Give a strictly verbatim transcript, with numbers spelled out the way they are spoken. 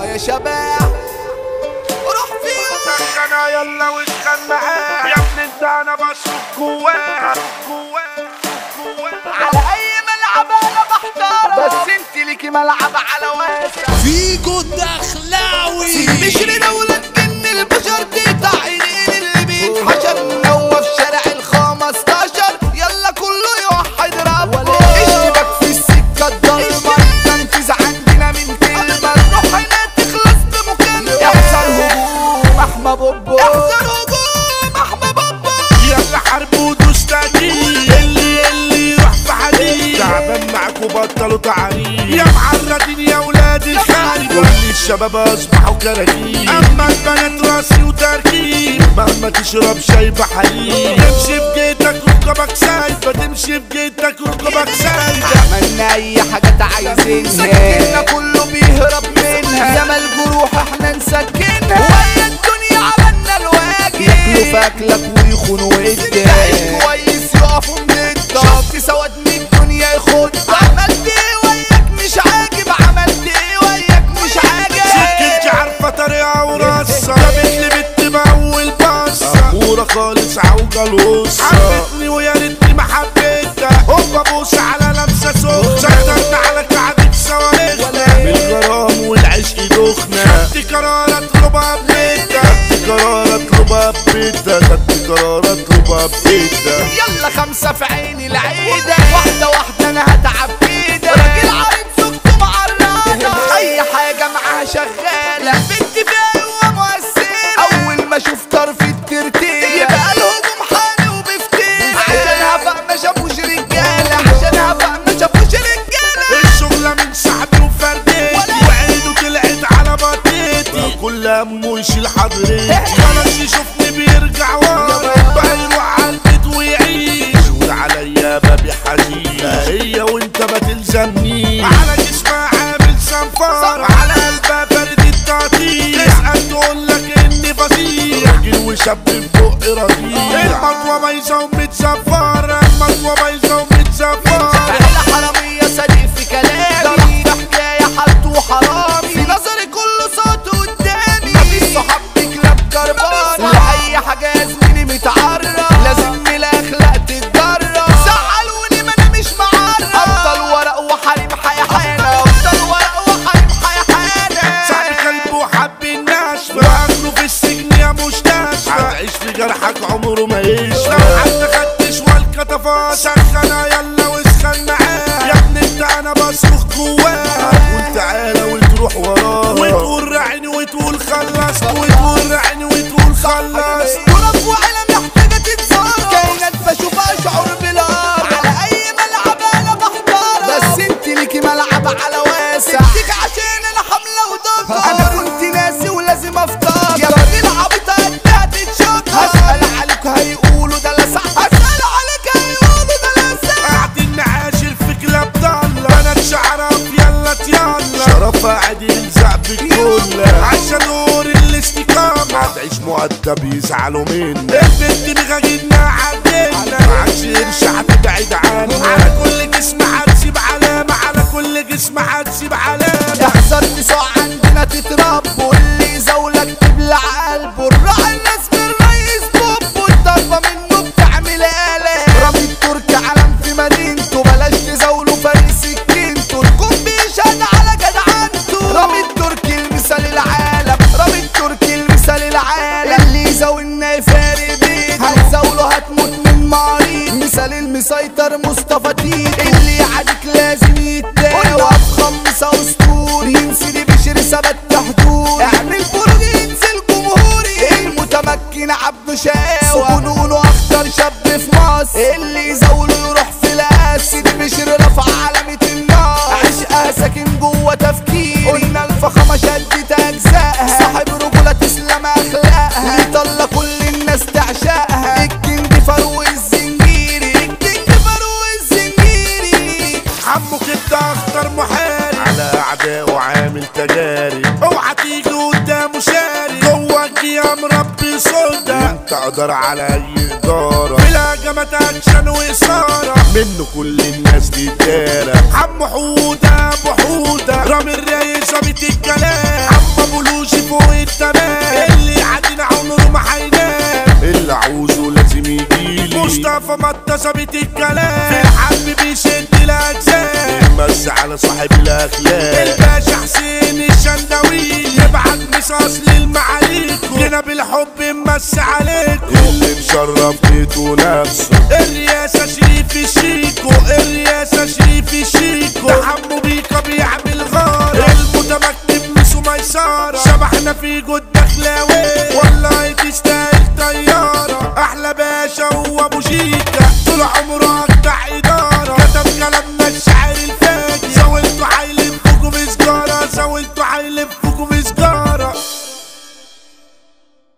يا شباب روح فيها انا يلا واسخن معاه يا ابني انت انا بصرخ جواه جواه جواه على اي ملعب انا بحتار بس انت ليكي ملعب على واسع فيكو الدخلاوي بشري دولة جن البشر دي تعينين اللي بيتحشر نوى في شارع الخمستاشر يلا كله يوحد ربه اشتبك في السكة الضلمة تنفذ عندنا من كلمة نروح هنا تخلص بمكالمة احذر هجوم احمى بوبو احذر هجوم احمى بوبو يلا حرب ودوس تأكيد اللي اللي يروح في حديد تعبان معاكوا بطلوا تعريف يا معرضين يا ولاد الخارج كل الشباب اصبحوا كراكيب اما البنات راسي وتركيب مهما تشرب شاي بحليب تمشي في جيتك ركبك سايبه تمشي في جيتك ركبك سايبه عملنا اي حاجة عايزينها سكننا كله بيهرب منها زي ما الجروح احنا نسكنها وهي الدنيا عملنا الواجب ياكلوا فاكلك ويخونوا ودك كويس يقفوا ضدك شفت سواد من الدنيا يخد عملت ايه وياك مش عاجب عملت ايه وياك مش عاجب سكتي عارفه طريقه ورصه جابت لي بنت باول بصه كوره خالص عوجه الوصه حبتني ويا ريتني ما حبيتها هوبا بوس على لمسه سخنه سيطرت على كعبة صواريخنا بالغرام والعشق دخنه خدت قرار اطلبها ببيتها خدت قرار اطلبها ببيتها خدت قرار اطلبها ببيتها يلا خمسة في عيني العيدة واحدة واحدة انا هتعب كده راجل عريض سكته معرضة اي حاجة معاها شغالة بنت فيها هو مؤثرة اول ما اشوف طرف الترتيب يبقى الهجوم حالي وبفتيل عشان هفق ما شافوش رجالة عشان هفق ما شافوش رجالة الشغلة من صاحبي وفردتي وعينه طلعت على بطيتي كل همه يشيل حضرتي خلاص يشوفني بيرجع ورا بقى يروح على البيت ويعيش يقول عليا بابي حزين هي وانت ما تلزمنيش على جسمها عامل صنفارة على قلبها برد التقطيع تسأل تقول لك اني فظيع راجل وشاب في بق رضيع المطوة بايظة ومتزفرة المطوة بايظة ومتزفرة احلى حرامية صديق في كلامي ده حكاية حالته حرامي في نظري كله صوت قدامي مفيش صحاب بكلاب كربانة لأي حاجة يا زميلي متعرض لازم من الأخلاق تتجرب زعلوني ما أنا مش معرض أفضل ورق وحريم حيحانة أفضل ورق وحريم حيحانة صاحبي كلب وحب النشفة وأكله في السجن يا مستشفى هتعيش في جرحك عمره ما يشفى لو حتى خدتش والكتفات سخنة يلا واسخن معاه يا ابني انت انا بصرخ جواه هتقول تعالى وتروح وراه وتقول رعيني وتقول خلصت وتقول رعيني وتقول خلصت ورب وعلم محتاجة تتصرف كائنات بشوفها شعور بالهرب على أي ملعب أنا بحتار بس انت ليكي ملعب على واسع سبتك عشان أنا حملة ودكر أنا كنت ناسي ولازم أفطر يا راجل عبيطة قدها تتشكر هسأل عليك هيقولوا ده لسع هسأل عليك هيقولوا ده لسع قاعدين نعاشر في كلاب ضالة بنات شعرف يلا تيلا شرف قاعد يلزق بالكل عشان نور الاستقامة هتعيش مؤدب يزعلوا منا البنت مغاجدنا عدلنا معكش قرش هتبعد عنا على كل جسم هتسيب علامة على كل جسم هتسيب علامة احذر تسوع عندنا تتربوا اللي يزولك تبلع قلبه الراعي الناس بالرئيس بوبو الضربة منه بتعمل آلة رامي التركي علم في مدينته بلاش تزاولوا فريق سكينته الكون بيشهد على جدعنته رامي التركي المثال العالم رامي التركي المثال العالم اللي يزاولنا يفارق بيته هتزاوله هتموت من مريض مثال المسيطر مصطفى تيتو اللي يعاديك لازم يتداوى افخم مسا اسطوري ينسي بشر ثبت حدود اعمل بروج ينزل جمهوري المتمكن عبده شقاوة وجنونه اخطر شاب في مصر اللي يزاوله يروح في القاس بشر رفع علامة النار عشقها ساكن جوه تفكيري قلنا الفخامة شدت اجزائها صاحب رجولة تسلم اخلاقها يطلع كل الناس تعشقها الكينج فاروق الزنجيري الكينج فاروق الزنجيري عمو كده اخطر محارب على اعدائه عامل تجارب اوعى تيجي قدامه شاري جواك يا مربي صدى انت اقدر على اي اداره بلا جمات اكشن واثاره منه كل الناس تتدارى عمو حوده ابو حوده رامي الرئيس ظابط الكلام عمو حوده ظابط الكلام في الحرب بيشد الاجزاء يمس على صاحب الاخلاق الباشا حسين الشندوي يبعت مصاص للمعاليكو جينا بالحب نمس عليكو اللي مشرف بيته نفسه الرياسه شريف الشيكو الرياسه شريف الشيكو ده حمو بيكا بيعمل غاره المتمكن مسو ميساره شبحنا في جود دخلاوي والله تستاهل طياره احلى باشا هو ابو شيك